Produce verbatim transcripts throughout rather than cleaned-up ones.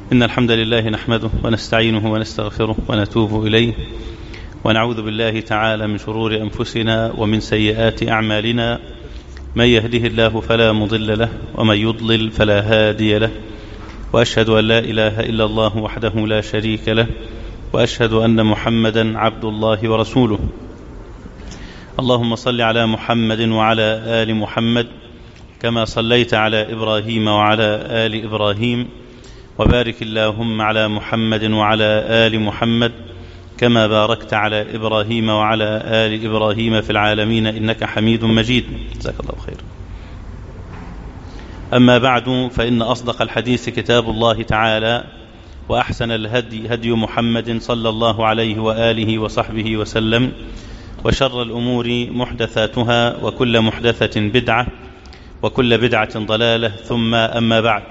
إن الحمد لله نحمده ونستعينه ونستغفره ونتوب إليه، ونعوذ بالله تعالى من شرور أنفسنا ومن سيئات أعمالنا. من يهده الله فلا مضل له، ومن يضلل فلا هادي له، وأشهد أن لا إله إلا الله وحده لا شريك له، وأشهد أن محمدا عبد الله ورسوله. اللهم صل على محمد وعلى آل محمد كما صليت على إبراهيم وعلى آل إبراهيم، وبارك اللهم على محمد وعلى آل محمد كما باركت على إبراهيم وعلى آل إبراهيم في العالمين إنك حميد مجيد. جزاك الله خير. أما بعد، فإن أصدق الحديث كتاب الله تعالى، وأحسن الهدي هدي محمد صلى الله عليه وآله وصحبه وسلم، وشر الأمور محدثاتها، وكل محدثة بدعة، وكل بدعة ضلالة، ثم أما بعد،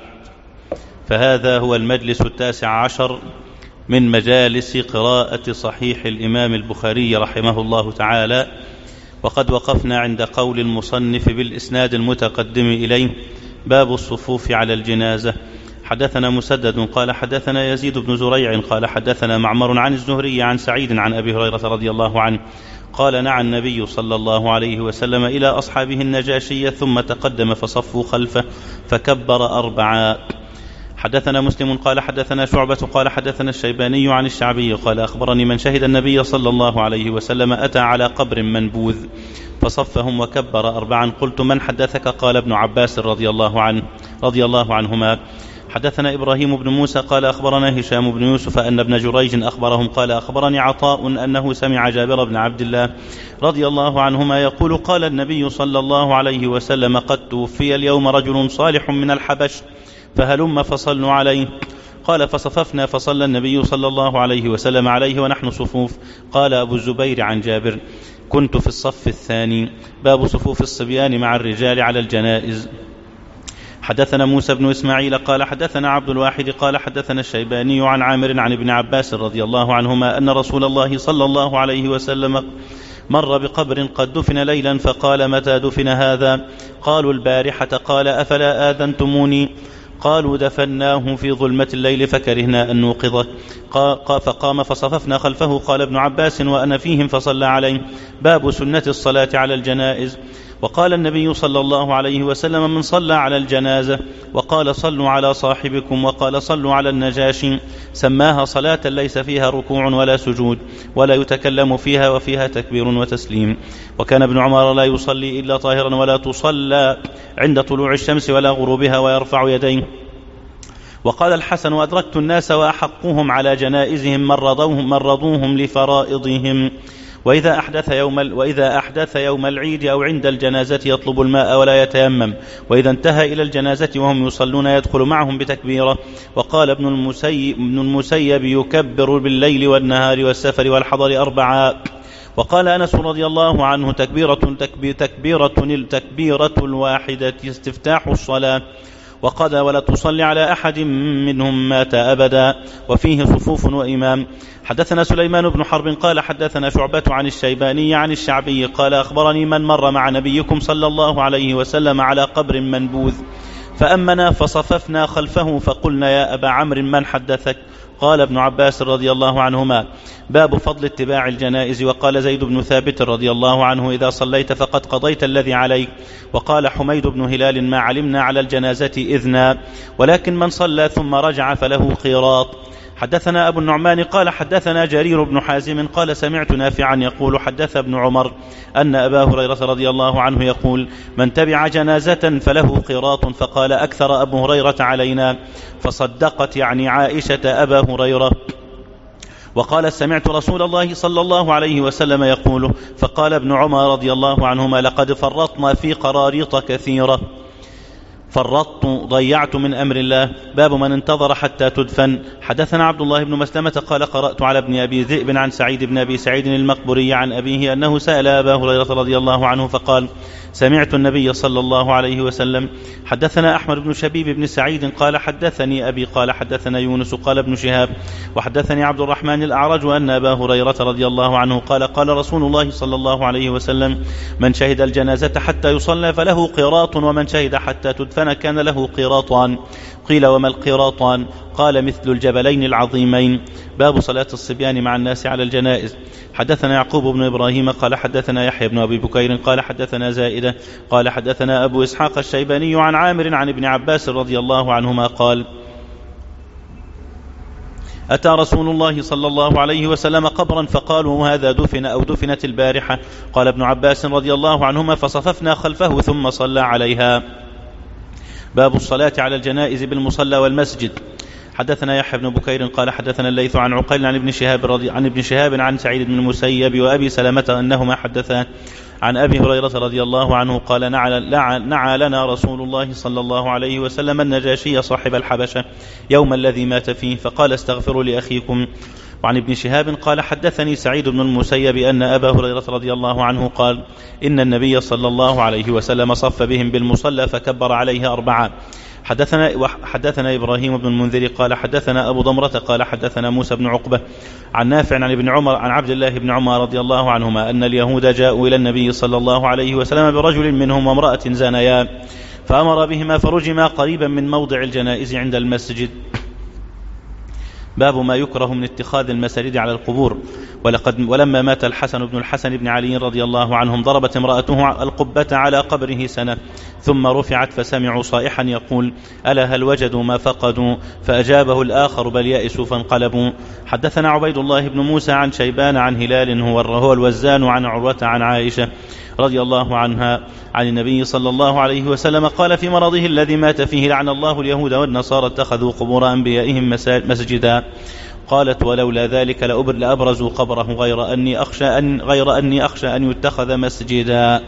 فهذا هو المجلس التاسع عشر من مجالس قراءة صحيح الإمام البخاري رحمه الله تعالى، وقد وقفنا عند قول المصنف بالإسناد المتقدم إليه: باب الصفوف على الجنازة. حدثنا مسدد قال حدثنا يزيد بن زريع قال حدثنا معمر عن الزهري عن سعيد عن أبي هريرة رضي الله عنه قال: نعى النبي صلى الله عليه وسلم إلى أصحابه النجاشية ثم تقدم فصفوا خلفه فكبر أربعا. حدثنا مسلم قال حدثنا شعبة قال حدثنا الشيباني عن الشعبي قال: أخبرني من شهد النبي صلى الله عليه وسلم أتى على قبر منبوذ فصفهم وكبر أربعا. قلت: من حدثك؟ قال: ابن عباس رضي الله عنه رضي الله عنهما. حدثنا إبراهيم بن موسى قال أخبرنا هشام بن يوسف أن ابن جريج أخبرهم قال: أخبرني عطاء أنه سمع جابر بن عبد الله رضي الله عنهما يقول: قال النبي صلى الله عليه وسلم: قد توفي اليوم رجل صالح من الحبش فهلم فصلوا عليه. قال: فصففنا فصلى النبي صلى الله عليه وسلم عليه ونحن صفوف. قال أبو الزبير عن جابر: كنت في الصف الثاني. باب صفوف الصبيان مع الرجال على الجنائز. حدثنا موسى بن إسماعيل قال حدثنا عبد الواحد قال حدثنا الشيباني عن عامر عن ابن عباس رضي الله عنهما أن رسول الله صلى الله عليه وسلم مر بقبر قد دفن ليلا فقال: متى دفن هذا؟ قالوا: البارحة. قال: أفلا آذنتموني؟ قالوا: دفناه في ظلمة الليل فكرهنا أن نوقظه. فقام فصففنا خلفه. قال ابن عباس وأنا فيهم فصلى عليه. باب سنة الصلاة على الجنائز. وقال النبي صلى الله عليه وسلم: من صلى على الجنازة وقال: صلوا على صاحبكم وقال: صلوا على النجاشي، سماها صلاة ليس فيها ركوع ولا سجود ولا يتكلم فيها وفيها تكبير وتسليم. وكان ابن عمر لا يصلي إلا طاهرا ولا تصلى عند طلوع الشمس ولا غروبها ويرفع يديه. وقال الحسن: وأدركت الناس وأحقهم على جنائزهم مرضوهم, مرضوهم لفرائضهم. وإذا أحدث يوم وإذا أحدث يوم العيد أو عند الجنازة يطلب الماء ولا يتيمم، وإذا انتهى إلى الجنازة وهم يصلون يدخل معهم بتكبيرة. وقال ابن المسيب, ابن المسيب: يكبر بالليل والنهار والسفر والحضر أربعا. وقال أنس رضي الله عنه: تكبيرة تكبيرة تكبيرة التكبيرة الواحدة استفتاح الصلاة. وقال: ولا تصلي على أحد منهم مات أبدا. وفيه صفوف وإمام. حدثنا سليمان بن حرب قال حدثنا شعبة عن الشيباني عن الشعبي قال: أخبرني من مر مع نبيكم صلى الله عليه وسلم على قبر منبوذ فأمنا فصففنا خلفه فقلنا: يا أبا عمرو من حدثك؟ قال ابن عباس رضي الله عنهما: باب فضل اتباع الجنائز. وقال زيد بن ثابت رضي الله عنه: إذا صليت فقد قضيت الذي عليك. وقال حميد بن هلال: ما علمنا على الجنازة إذنا، ولكن من صلى ثم رجع فله قيراط. حدثنا أبو النعمان قال حدثنا جرير بن حازم قال: سمعت نافعا يقول: حدث ابن عمر أن أبا هريرة رضي الله عنه يقول: من تبع جنازة فله قيراط. فقال: أكثر أبو هريرة علينا. فصدقت يعني عائشة أبا هريرة. وقال: سمعت رسول الله صلى الله عليه وسلم يقول. فقال ابن عمر رضي الله عنهما: لقد فرطنا في قراريط كثيرة. فرطت ضيعت من أمر الله. باب من انتظر حتى تدفن. حدثنا عبد الله بن مسلمة قال: قرأت على ابن أبي ذئب عن سعيد بن أبي سعيد المقبري عن أبيه أنه سأل أبا هريرة رضي الله عنه فقال: سمعت النبي صلى الله عليه وسلم. حدثنا أحمد بن شبيب بن سعيد قال: حدثني أبي قال حدثنا يونس قال ابن شهاب وحدثني عبد الرحمن الأعرج أن أبا هريرة رضي الله عنه قال: قال رسول الله صلى الله عليه وسلم: من شهد الجنازة حتى يصلى فله قيراط، ومن شهد حتى تدفن دفن كان له قيراطان. قيل وما القيراطان؟ قال مثل الجبلين العظيمين. باب صلاة الصبيان مع الناس على الجنائز. حدثنا يعقوب بن إبراهيم قال حدثنا يحيى بن أبي بكير قال حدثنا زائدة قال حدثنا أبو إسحاق الشيباني عن عامر عن ابن عباس رضي الله عنهما قال أتى رسول الله صلى الله عليه وسلم قبرا فقالوا هذا دفن أو دفنت البارحة. قال ابن عباس رضي الله عنهما فصففنا خلفه ثم صلى عليها. باب الصلاة على الجنائز بالمصلى والمسجد. حدثنا يحيى بن بكير قال حدثنا الليث عن عقيل عن ابن شهاب رضي عن ابن شهاب عن سعيد بن المسيب وأبي سلمة أنهما حدثان عن أبي هريرة رضي الله عنه قال نعى, نعى لنا رسول الله صلى الله عليه وسلم النجاشي صاحب الحبشة يوم الذي مات فيه فقال استغفروا لأخيكم. وعن ابن شهاب قال حدثني سعيد بن المسيب أن أبا هريرة رضي الله عنه قال إن النبي صلى الله عليه وسلم صف بهم بالمصلى فكبر عليه أربعة. حدثنا, حدثنا إبراهيم بن المنذر قال حدثنا أبو ضمرة قال حدثنا موسى بن عقبة عن نافع عن ابن عمر عن عبد الله بن عمر رضي الله عنهما أن اليهود جاءوا إلى النبي صلى الله عليه وسلم برجل منهم وامرأة زانيا فأمر بهما فرجما قريبا من موضع الجنائز عند المسجد. باب ما يكره من اتخاذ المساجد على القبور. ولقد ولما مات الحسن بن الحسن بن علي رضي الله عنهم ضربت امرأته القبة على قبره سنة ثم رفعت فسمعوا صائحا يقول ألا هل وجدوا ما فقدوا؟ فأجابه الآخر بل يأسوا فانقلبوا. حدثنا عبيد الله بن موسى عن شيبان عن هلال هو الوزان عن عروة عن عائشة رضي الله عنها عن النبي صلى الله عليه وسلم قال في مرضه الذي مات فيه لعن الله اليهود والنصارى اتخذوا قبور أنبيائهم مسجدا. قالت ولولا ذلك لأبرزوا قبره غير أني أخشى أن, غير أني أخشى أن يتخذ مسجدا.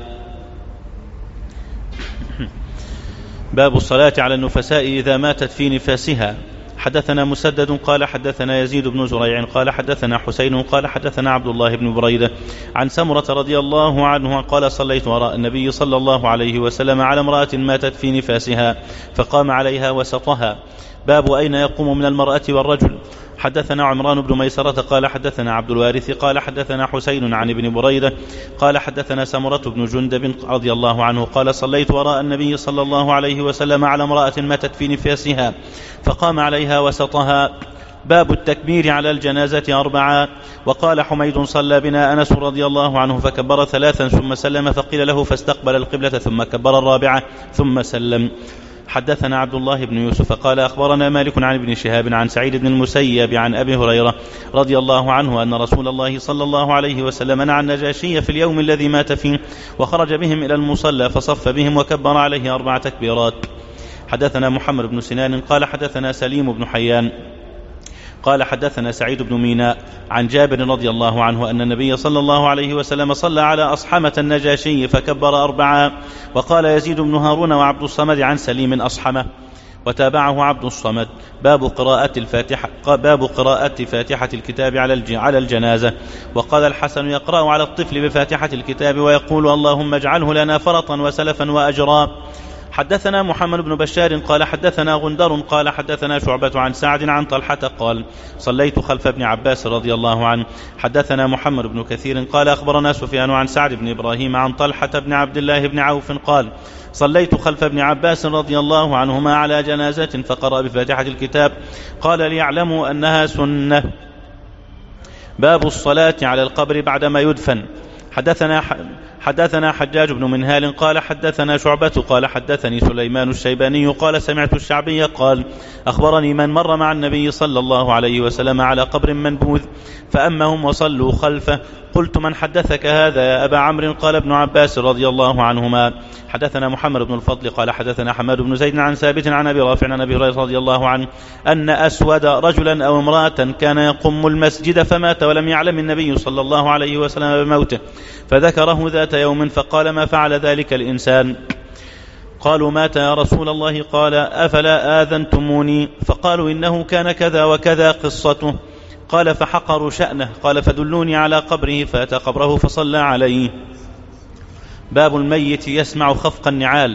باب الصلاة على النفساء إذا ماتت في نفاسها. حدثنا مسدد قال حدثنا يزيد بن زريع قال حدثنا حسين قال حدثنا عبد الله بن بريدة عن سمرة رضي الله عنه قال صليت وراء النبي صلى الله عليه وسلم على امرأة ماتت في نفاسها فقام عليها وسطها. باب أين يقوم من المرأة والرجل. حدثنا عمران بن ميسرة قال حدثنا عبد الوارث قال حدثنا حسين عن ابن بريدة قال حدثنا سمرة بن جندب رضي الله عنه قال صليت وراء النبي صلى الله عليه وسلم على امرأة ماتت في نفاسها فقام عليها وسطها. باب التكبير على الجنازة أربعة. وقال حميد صلى بنا أنس رضي الله عنه فكبر ثلاثا ثم سلم فقيل له فاستقبل القبلة ثم كبر الرابعة ثم سلم. حدثنا عبد الله بن يوسف قال أخبرنا مالك عن ابن شهاب عن سعيد بن المسيب عن أبي هريرة رضي الله عنه أن رسول الله صلى الله عليه وسلم نعى النجاشي في اليوم الذي مات فيه وخرج بهم إلى المصلى فصف بهم وكبر عليه أربع تكبيرات. حدثنا محمد بن سنان قال حدثنا سليم بن حيان قال حدثنا سعيد بن ميناء عن جابر رضي الله عنه أن النبي صلى الله عليه وسلم صلى على أصحمة النجاشي فكبر أربعة. وقال يزيد بن هارون وعبد الصمد عن سليم أصحمة وتابعه عبد الصمد. باب قراءة الفاتحة باب قراءة فاتحة الكتاب على الجنازة. وقال الحسن يقرأ على الطفل بفاتحة الكتاب ويقول اللهم اجعله لنا فرطا وسلفا وأجرا. حدثنا محمد بن بشار قال حدثنا غندر قال حدثنا شعبة عن سعد عن طلحة قال صليت خلف ابن عباس رضي الله عنه. حدثنا محمد بن كثير قال أخبرنا سفيان عن سعد بن إبراهيم عن طلحة بن عبد الله بن عوف قال صليت خلف ابن عباس رضي الله عنهما على جنازة فقرأ بفاتحة الكتاب قال ليعلموا أنها سنة. باب الصلاة على القبر بعدما يدفن. حدثنا حدثنا حجاج بن منهال قال حدثنا شعبة قال حدثني سليمان الشيباني قال سمعت الشعبي قال أخبرني من مر مع النبي صلى الله عليه وسلم على قبر منبوذ فأمهم وصلوا خلفه. قلت من حدثك هذا يا أبا عمرو؟ قال ابن عباس رضي الله عنهما. حدثنا محمد بن الفضل قال حدثنا حماد بن زيد عن ثابت عن أبي رافع عن أبي هريرة رضي الله عنه أن أسود رجلا أو امرأة كان يقم المسجد فمات ولم يعلم النبي صلى الله عليه وسلم بموته فذكره ذات يوم فقال ما فعل ذلك الإنسان؟ قالوا مات يا رسول الله. قال أفلا آذنتموني؟ فقالوا إنه كان كذا وكذا قصته. قال فحقروا شأنه. قال فدلوني على قبره فأتى قبره فصلى عليه. باب الميت يسمع خفق النعال.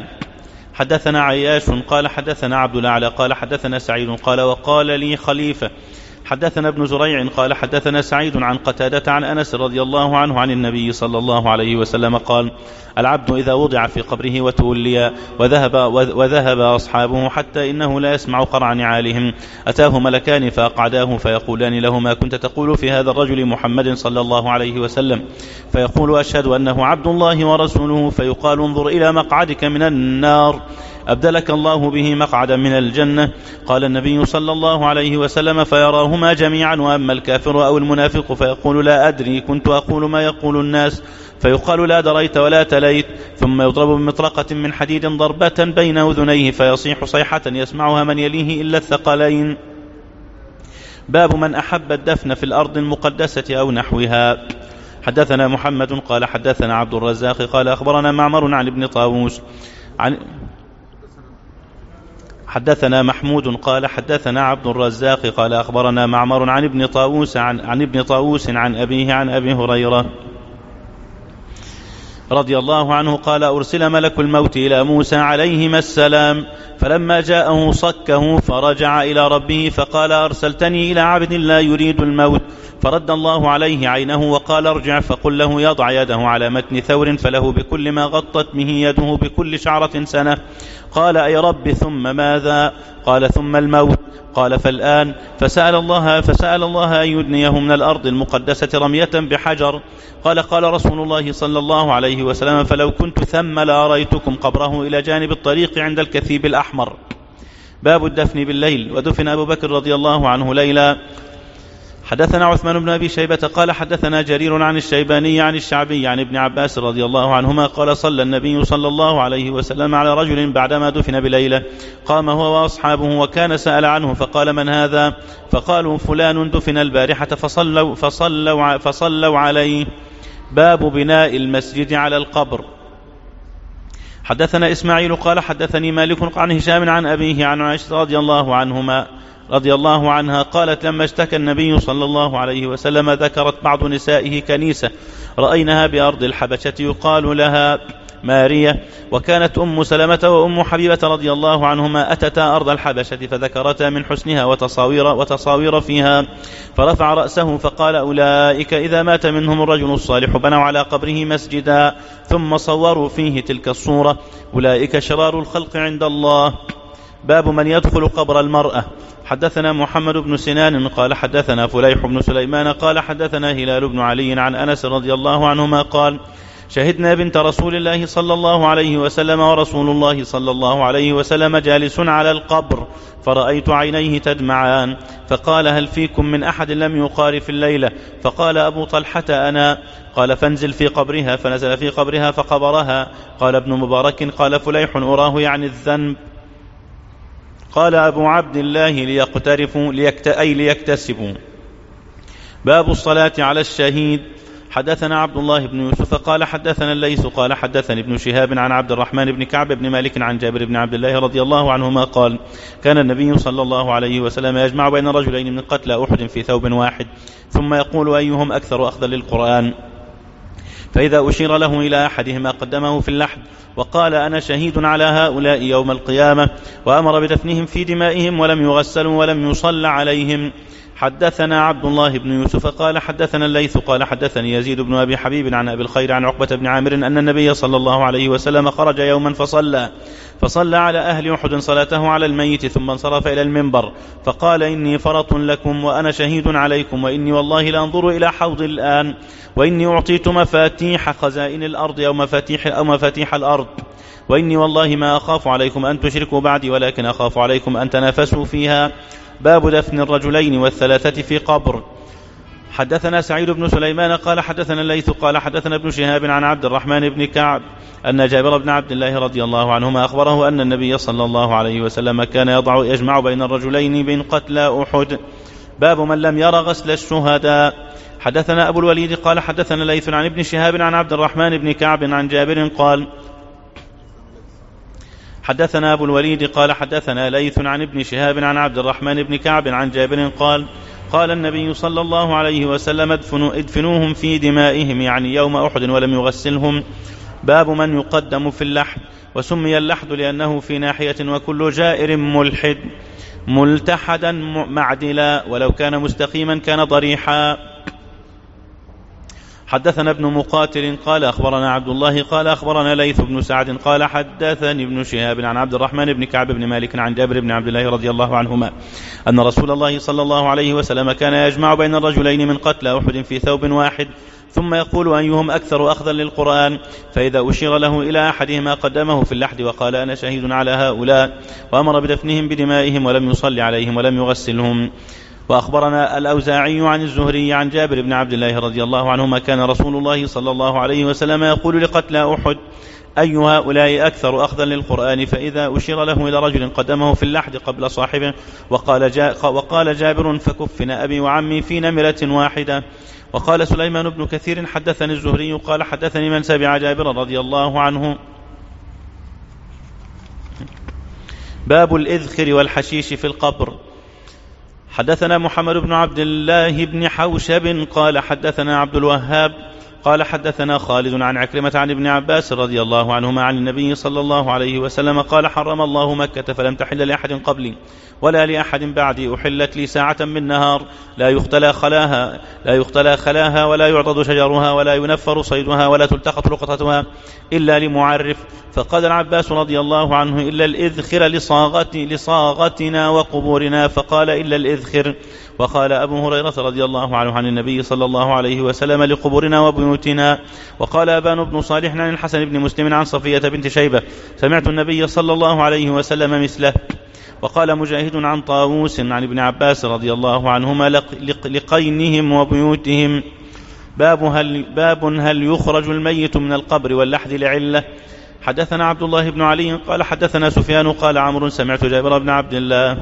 حدثنا عياش قال حدثنا عبد الأعلى قال حدثنا سعيد قال وقال لي خليفة حدثنا ابن زريع قال حدثنا سعيد عن قتادة عن أنس رضي الله عنه عن النبي صلى الله عليه وسلم قال: العبد إذا وضع في قبره وتولي وذهب, وذهب أصحابه حتى إنه لا يسمع قرع نعالهم أتاه ملكان فأقعداه فيقولان له: ما كنت تقول في هذا الرجل محمد صلى الله عليه وسلم؟ فيقول: أشهد أنه عبد الله ورسوله. فيقال: انظر إلى مقعدك من النار أبدلك الله به مقعدا من الجنة. قال النبي صلى الله عليه وسلم: فيراهما جميعا. وأما الكافر أو المنافق فيقول: لا أدري، كنت أقول ما يقول الناس. فيقال: لا دريت ولا تليت. ثم يضرب بمطرقة من حديد ضربة بين أذنيه فيصيح صيحة يسمعها من يليه إلا الثقلين. باب من أحب الدفن في الأرض المقدسة أو نحوها. حدثنا محمد قال حدثنا عبد الرزاق قال أخبرنا معمر عن ابن طاووس عن حدثنا محمود قال حدثنا عبد الرزاق قال أخبرنا معمر عن ابن طاووس عن, عن ابن طاووس عن أبيه عن أبي هريرة رضي الله عنه قال: أرسل ملك الموت إلى موسى عليهما السلام، فلما جاءه صكه فرجع إلى ربه فقال: أرسلتني إلى عبد لا يريد الموت. فرد الله عليه عينه وقال: ارجع فقل له يضع يده على متن ثور فله بكل ما غطت به يده بكل شعرة سنة. قال: أي رب ثم ماذا؟ قال: ثم الموت. قال: فالآن؟ فسأل الله, فسأل الله أن يدنيه من الأرض المقدسة رمية بحجر. قال: قال رسول الله صلى الله عليه وسلم: فلو كنت ثم لأريتكم قبره إلى جانب الطريق عند الكثيب الأحمر. باب الدفن بالليل. ودفن أبو بكر رضي الله عنه ليلا. حدثنا عثمان بن أبي شيبة قال حدثنا جرير عن الشيباني عن الشعبي عن ابن عباس رضي الله عنهما قال: صلى النبي صلى الله عليه وسلم على رجل بعدما دفن بليلة، قام هو وأصحابه وكان سأل عنه فقال: من هذا؟ فقالوا: فلان دفن البارحة فصلوا, فصلوا, فصلوا عليه. باب بناء المسجد على القبر. حدثنا إسماعيل قال حدثني مالك عن هشام عن أبيه عن عائشة رضي الله عنهما رضي الله عنها قالت: لما اشتكى النبي صلى الله عليه وسلم ذكرت بعض نسائه كنيسة رأيناها بأرض الحبشة يقال لها مارية، وكانت أم سلمة وأم حبيبة رضي الله عنهما أتتا أرض الحبشة فذكرتا من حسنها وتصاوير, وتصاوير فيها، فرفع رأسه فقال: أولئك إذا مات منهم الرجل الصالح بنوا على قبره مسجدا ثم صوروا فيه تلك الصورة، أولئك شرار الخلق عند الله. باب من يدخل قبر المرأة. حدثنا محمد بن سنان قال حدثنا فليح بن سليمان قال حدثنا هلال بن علي عن أنس رضي الله عنهما قال: شهدنا بنت رسول الله صلى الله عليه وسلم ورسول الله صلى الله عليه وسلم جالس على القبر، فرأيت عينيه تدمعان، فقال: هل فيكم من أحد لم يقارف الليلة؟ فقال أبو طلحة: أنا. قال: فانزل في قبرها. فنزل في قبرها فقبرها. قال ابن مبارك: قال فليح: أراه يعني الذنب. قال أبو عبد الله: ليقترفوا ليكت... أي ليكتسبوا. باب الصلاة على الشهيد. حدثنا عبد الله بن يوسف قال حدثنا الليث قال حدثني ابن شهاب عن عبد الرحمن بن كعب بن مالك عن جابر بن عبد الله رضي الله عنهما قال: كان النبي صلى الله عليه وسلم يجمع بين رجلين من قتلى أحد في ثوب واحد، ثم يقول: أيهم أكثر أخذا للقرآن؟ فإذا أشير له إلى أحدهما قدمه في اللحد وقال: أنا شهيد على هؤلاء يوم القيامة، وأمر بدفنهم في دمائهم ولم يغسلوا ولم يصل عليهم. حدثنا عبد الله بن يوسف قال حدثنا الليث قال حدثني يزيد بن أبي حبيب عن أبي الخير عن عقبة بن عامر أن النبي صلى الله عليه وسلم خرج يوما فصلى فصلى على أهل أحد صلاته على الميت، ثم انصرف إلى المنبر فقال: إني فرط لكم وأنا شهيد عليكم، وإني والله لأنظر إلى حوض الآن، وإني أعطيت مفاتيح خزائن الأرض أو مفاتيح, أو مفاتيح الأرض، وإني والله ما أخاف عليكم أن تشركوا بعدي، ولكن أخاف عليكم أن تنافسوا فيها. باب دفن الرجلين والثلاثة في قبر. حدثنا سعيد بن سليمان قال حدثنا الليث قال حدثنا ابن شهاب عن عبد الرحمن بن كعب أن جابر بن عبد الله رضي الله عنهما أخبره أن النبي صلى الله عليه وسلم كان يضع يجمع بين الرجلين بين قتلى أحد. باب من لم ير غسل الشهداء. حدثنا أبو الوليد قال حدثنا ليث عن ابن شهاب عن عبد الرحمن بن كعب عن جابر قال: حدثنا أبو الوليد قال حدثنا ليث عن ابن شهاب عن عبد الرحمن بن كعب عن جابر قال: قال النبي صلى الله عليه وسلم: ادفنوا ادفنوهم في دمائهم، يعني يوم أحد، ولم يغسلهم. باب من يقدم في اللحد. وسمي اللحد لأنه في ناحية، وكل جائر ملحد. ملتحدا معدلا، ولو كان مستقيما كان ضريحا. حدثنا ابن مقاتل قال أخبرنا عبد الله قال أخبرنا ليث بن سعد قال حدثني ابن شهاب عن عبد الرحمن بن كعب بن مالك عن جابر بن عبد الله رضي الله عنهما أن رسول الله صلى الله عليه وسلم كان يجمع بين الرجلين من قتلى أحد في ثوب واحد، ثم يقول أيهم أكثر أخذا للقرآن، فإذا أشير له إلى أحدهما قدمه في اللحد وقال أنا شهيد على هؤلاء، وأمر بدفنهم بدمائهم ولم يصلي عليهم ولم يغسلهم. وأخبرنا الأوزاعي عن الزهري عن جابر بن عبد الله رضي الله عنهما كان رسول الله صلى الله عليه وسلم يقول لقتلى أحد أي هؤلاء أكثر أخذا للقرآن، فإذا أشير له إلى رجل قدمه في اللحد قبل صاحبه، وقال, جا وقال جابر فكفنا أبي وعمي في نمرة واحدة. وقال سليمان بن كثير حدثني الزهري قال حدثني من سمع جابر رضي الله عنه. باب الإذخر والحشيش في القبر. حدثنا محمد بن عبد الله بن حوشب قال حدثنا عبد الوهاب قال حدثنا خالد عن عكرمة عن ابن عباس رضي الله عنهما عن النبي صلى الله عليه وسلم قال حرم الله مكة فلم تحل لأحد قبلي ولا لأحد بعدي، أحلت لي ساعة من نهار لا يختلى خلاها لا يختلى خلاها ولا يعضد شجرها ولا ينفر صيدها ولا تلتقط لقطتها إلا لمعرف. فقال العباس رضي الله عنه إلا الإذخر لصاغتي لصاغتنا وقبورنا، فقال إلا الإذخر. وقال أبو هريرة رضي الله عنه عن النبي صلى الله عليه وسلم لقبورنا وبيوتنا. وقال أبان بن صالح عن الحسن بن مسلم عن صفية بنت شيبة سمعت النبي صلى الله عليه وسلم مثله. وقال مجاهد عن طاووس عن ابن عباس رضي الله عنهما لقينهم وبيوتهم. باب هل, باب هل يخرج الميت من القبر واللحد لعلة. حدثنا عبد الله بن علي قال حدثنا سفيان قال عمرو سمعت جابر بن عبد الله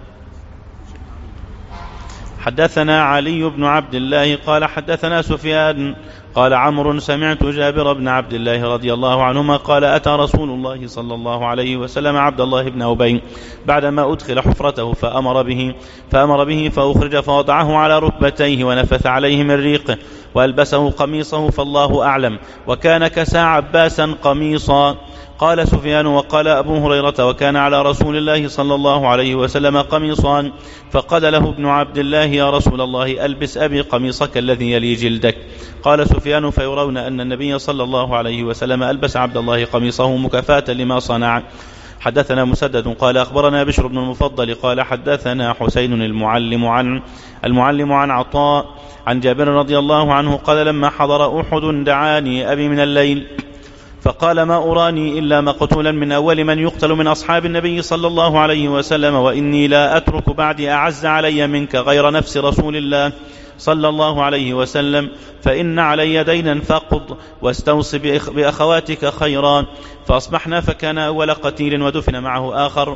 حدثنا علي بن عبد الله قال حدثنا سفيان قال عمرو سمعت جابر بن عبد الله رضي الله عنهما قال أتى رسول الله صلى الله عليه وسلم عبد الله بن أبي بعدما أدخل حفرته فأمر به, فأمر به فأخرج فوضعه على ركبتيه ونفث عليه من ريقه وألبسه قميصه فالله أعلم، وكان كسى عباسا قميصا. قال سفيان وقال أبو هريرة وكان على رسول الله صلى الله عليه وسلم قميصان، فقال له ابن عبد الله يا رسول الله ألبس أبي قميصك الذي يلي جلدك. قال سفيان فيرون أن النبي صلى الله عليه وسلم ألبس عبد الله قميصه مكافاة لما صنع. حدثنا مسدد قال أخبرنا بشر بن المفضل قال حدثنا حسين المعلم عن المعلم عن عطاء عن جابر رضي الله عنه قال لما حضر أحد دعاني أبي من الليل فقال ما أراني إلا مقتولا من أول من يقتل من أصحاب النبي صلى الله عليه وسلم، وإني لا أترك بعدي أعز علي منك غير نفس رسول الله صلى الله عليه وسلم، فإن علي دينا فقض واستوصي بأخواتك خيرا. فأصبحنا فكان أول قتيل ودفن معه آخر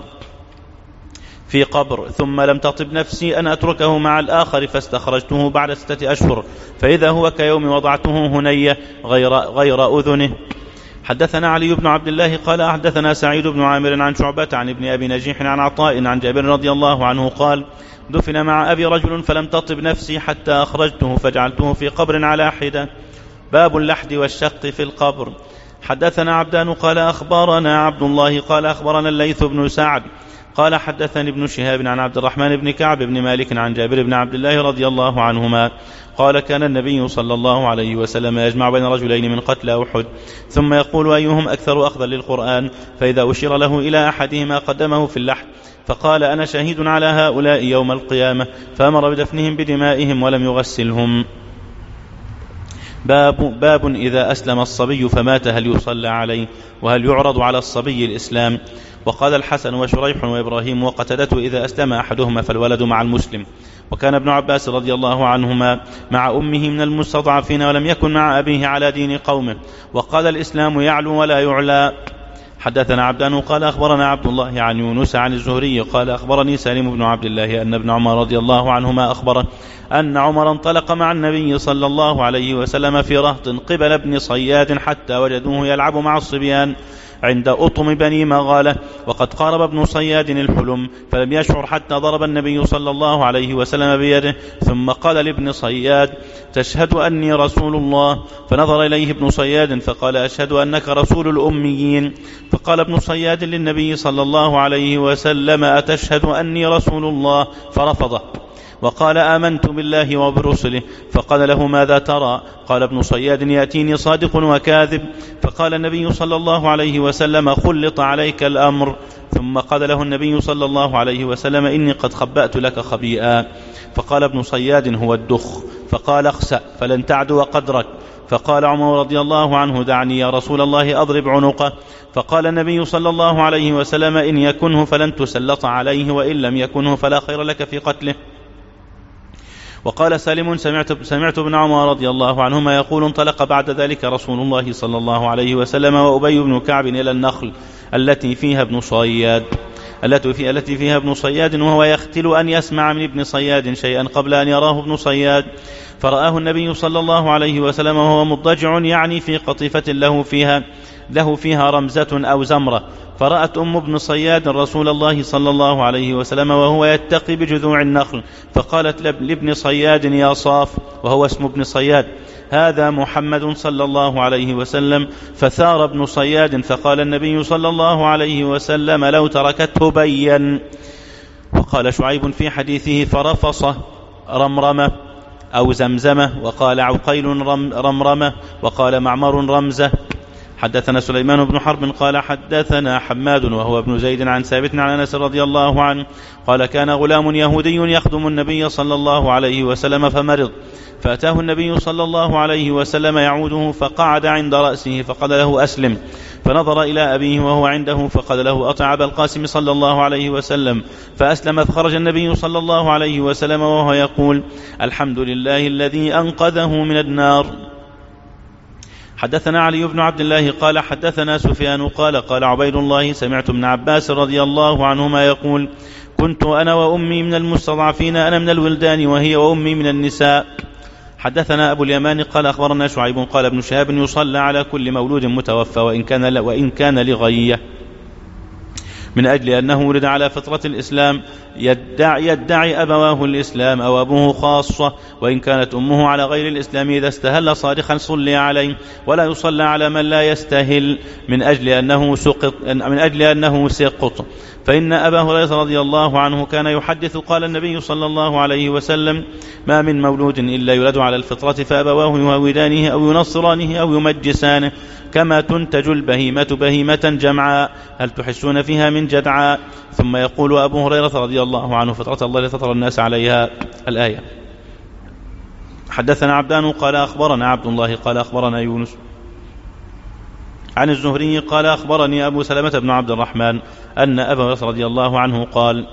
في قبر، ثم لم تطب نفسي أن أتركه مع الآخر فاستخرجته بعد ستة أشهر فإذا هو كيوم وضعته هنية غير, غير أذنه. حدثنا علي بن عبد الله قال أحدثنا سعيد بن عامر عن شعبة عن ابن أبي نجيح عن عطاء عن جابر رضي الله عنه قال دفن مع أبي رجل فلم تطب نفسي حتى أخرجته فجعلته في قبر على حدة. باب اللحد والشق في القبر. حدثنا عبدان قال أخبرنا عبد الله قال أخبرنا الليث بن سعد قال حدثني ابن شهاب عن عبد الرحمن بن كعب بن مالك عن جابر بن عبد الله رضي الله عنهما قال كان النبي صلى الله عليه وسلم يجمع بين رجلين من قتلى أحد ثم يقول أيهم أكثر أخذا للقرآن، فإذا أشير له إلى أحدهما قدمه في اللحد فقال أنا شهيد على هؤلاء يوم القيامة، فأمر بدفنهم بدمائهم ولم يغسلهم. باب, باب إذا أسلم الصبي فمات هل يصلى عليه وهل يعرض على الصبي الإسلام. وقال الحسن وشريح وإبراهيم وقتادة إذا أسلم أحدهما فالولد مع المسلم. وكان ابن عباس رضي الله عنهما مع أمه من المستضعفين ولم يكن مع أبيه على دين قومه. وقال الإسلام يعلو ولا يعلى. حدثنا عبدان قال أخبرنا عبد الله عن يونس عن الزهري قال أخبرني سالم بن عبد الله أن ابن عمر رضي الله عنهما أخبره أن عمر انطلق مع النبي صلى الله عليه وسلم في رهط قبل ابن صياد حتى وجدوه يلعب مع الصبيان، عند أطم بني مغالة، وقد قارب ابن صياد الحلم فلم يشعر حتى ضرب النبي صلى الله عليه وسلم بيده، ثم قال لابن صياد: تشهد أني رسول الله؟ فنظر إليه ابن صياد فقال: أشهد أنك رسول الأميين. فقال ابن صياد للنبي صلى الله عليه وسلم: أتشهد أني رسول الله؟ فرفضه وقال: آمنت بالله وبرسله. فقال له: ماذا ترى؟ قال ابن صياد: يأتيني صادق وكاذب. فقال النبي صلى الله عليه وسلم: خلط عليك الأمر. ثم قال له النبي صلى الله عليه وسلم: إني قد خبأت لك خبيئا. فقال ابن صياد: هو الدخ. فقال: اخسأ فلن تعدو قدرك. فقال عمر رضي الله عنه: دعني يا رسول الله أضرب عنقه. فقال النبي صلى الله عليه وسلم: إن يكنه فلن تسلط عليه، وإن لم يكنه فلا خير لك في قتله. وقال سالم: سمعت, سمعت ابن عمر رضي الله عنهما يقول: انطلق بعد ذلك رسول الله صلى الله عليه وسلم وأبي بن كعب إلى النخل التي فيها ابن صياد التي, في التي فيها ابن صياد وهو يختل أن يسمع من ابن صياد شيئا قبل أن يراه ابن صياد. فرآه النبي صلى الله عليه وسلم وهو مضطجع يعني في قطيفة له فيها, له فيها رمزة أو زمرة. فرأت أم ابن صياد رسول الله صلى الله عليه وسلم وهو يتقي بجذوع النخل، فقالت لابن صياد: يا صاف، وهو اسم ابن صياد: هذا محمد صلى الله عليه وسلم. فثار ابن صياد فقال النبي صلى الله عليه وسلم: لو تركته بين. وقال شعيب في حديثه: فرفص رمرمة أو زمزمة، وقال عقيل رمرمة، وقال معمر رمزة. حدثنا سليمان بن حرب قال حدثنا حماد وهو ابن زيد عن ثابت عن أنس رضي الله عنه قال: كان غلام يهودي يخدم النبي صلى الله عليه وسلم فمرض، فأتاه النبي صلى الله عليه وسلم يعوده، فقعد عند رأسه فقال له: أسلم. فنظر إلى أبيه وهو عنده فقال له: أطع أبا القاسم صلى الله عليه وسلم. فأسلم. فخرج النبي صلى الله عليه وسلم وهو يقول: الحمد لله الذي أنقذه من النار. حدثنا علي بن عبد الله قال حدثنا سفيان قال قال عبيد الله: سمعت ابن عباس رضي الله عنهما يقول: كنت أنا وأمي من المستضعفين، أنا من الولدان وهي وأمي من النساء. حدثنا أبو اليمان قال أخبرنا شعيب قال ابن شهاب: يصلى على كل مولود متوفى وإن كان, وإن كان لغية، من أجل أنه ولد على فطرة الإسلام، يدعي, يدعي أبواه الإسلام أو أبوه خاصة، وإن كانت أمه على غير الإسلام إذا استهل صارخا صلي عليه، ولا يصلى على من لا يستهل من أجل أنه سقط, من أجل أنه سقط. فإن أبا هريرة رضي الله عنه كان يحدث قال النبي صلى الله عليه وسلم: ما من مولود إلا يولد على الفطرة، فأبواه يهودانه أو ينصرانه أو يمجسانه، كما تنتج البهيمة بهيمة جمعاء، هل تحسون فيها من جدعاء؟ ثم يقول أبو هريرة رضي الله عنه: فطرة الله لفطر الناس عليها. الآية. حدثنا عبدان قال أخبرنا عبد الله قال أخبرنا يونس عن الزهري قال أخبرني أبو سلمة بن عبد الرحمن أن أبا هريرة رضي الله عنه قال: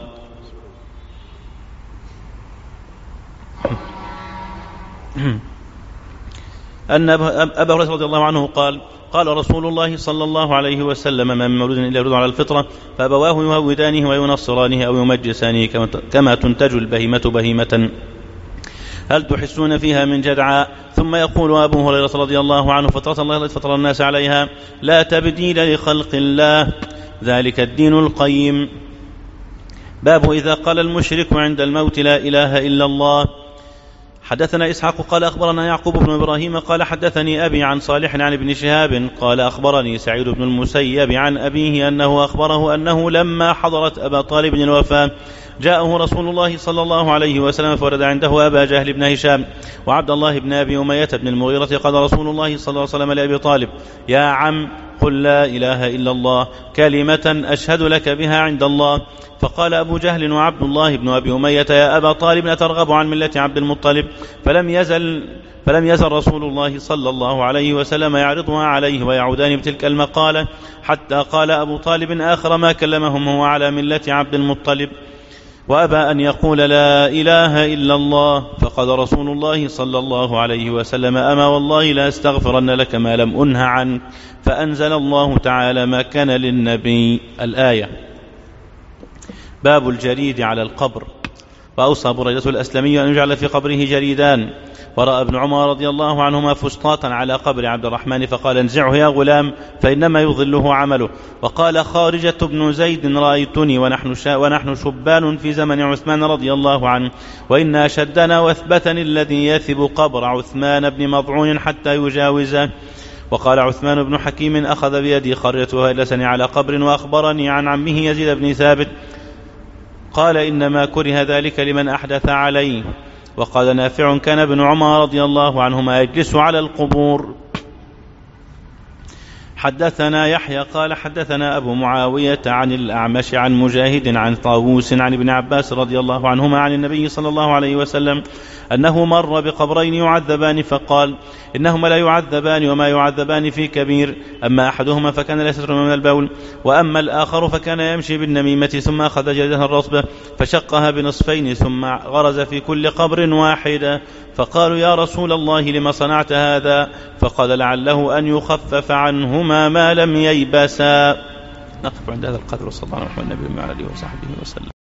أن أبا هريرة رضي الله عنه قال: قال رسول الله صلى الله عليه وسلم: ما من مولود إلا يولد على الفطرة، فأبواه يهودانه وينصرانه أو يمجسانه، كما تنتج البهيمة بهيمة، هل تحسون فيها من جدعاء؟ ثم يقول أبو هريرة رضي الله عنه: فطرة الله التي فطر الناس عليها، لا تبديل لخلق الله، ذلك الدين القيم. باب إذا قال المشرك عند الموت: لا إله إلا الله. حدثنا إسحاق قال أخبرنا يعقوب بن إبراهيم قال حدثني أبي عن صالح عن ابن شهاب قال أخبرني سعيد بن المسيب عن أبيه أنه أخبره أنه لما حضرت أبا طالب الوفاة جاءه رسول الله صلى الله عليه وسلم فورد عنده أبا جهل بن هشام وعبد الله بن أبي أمية بن المغيرة. قال رسول الله صلى الله عليه وسلم لأبي طالب: يا عم، قل لا إله إلا الله، كلمة أشهد لك بها عند الله. فقال أبو جهل وعبد الله بن أبي أمية: يا أبا طالب، أترغب عن ملة عبد المطلب؟ فلم يزل فلم يزل رسول الله صلى الله عليه وسلم يعرضها عليه ويعودان بتلك المقالة، حتى قال أبو طالب آخر ما كلمهم هو على ملة عبد المطلب، وأبى أن يقول لا إله إلا الله. فقال رسول الله صلى الله عليه وسلم: أما والله لا أستغفرن لك ما لم أنه عنك. فأنزل الله تعالى: ما كان للنبي. الآية. باب الجريد على القبر. وأوصى بريدة الأسلمي أن يجعل في قبره جريدان. ورأى ابن عمر رضي الله عنهما فسطاطا على قبر عبد الرحمن فقال انزعه يا غلام فإنما يظله عمله. وقال خارجة بن زيد رأيتني ونحن, ونحن شبان في زمن عثمان رضي الله عنه وإن أشدنا واثبتني الذي يثب قبر عثمان بن مضعون حتى يجاوزه. وقال عثمان بن حكيم أخذ بيدي خارجة وأجلسني على قبر وأخبرني عن عمه يزيد بن ثابت قال إنما كره ذلك لمن أحدث عليه. وقال نافع كان ابن عمر رضي الله عنهما يجلس على القبور. حدثنا يحيى قال حدثنا أبو معاوية عن الأعمش عن مجاهد عن طاووس عن ابن عباس رضي الله عنهما عن النبي صلى الله عليه وسلم أنه مر بقبرين يعذبان فقال إنهما لا يعذبان وما يعذبان في كبير، أما أحدهما فكان لا يستر من البول، وأما الآخر فكان يمشي بالنميمة ثم أخذ جلدها الرصبة فشقها بنصفين ثم غرز في كل قبر واحدة. فقالوا يا رسول الله لما صنعت هذا؟ فقال لعله أن يخفف عنهما ما لم ييبسا. نقف عند هذا القدر، صلى الله عليه وسلم وعلى آله وصحبه وسلم.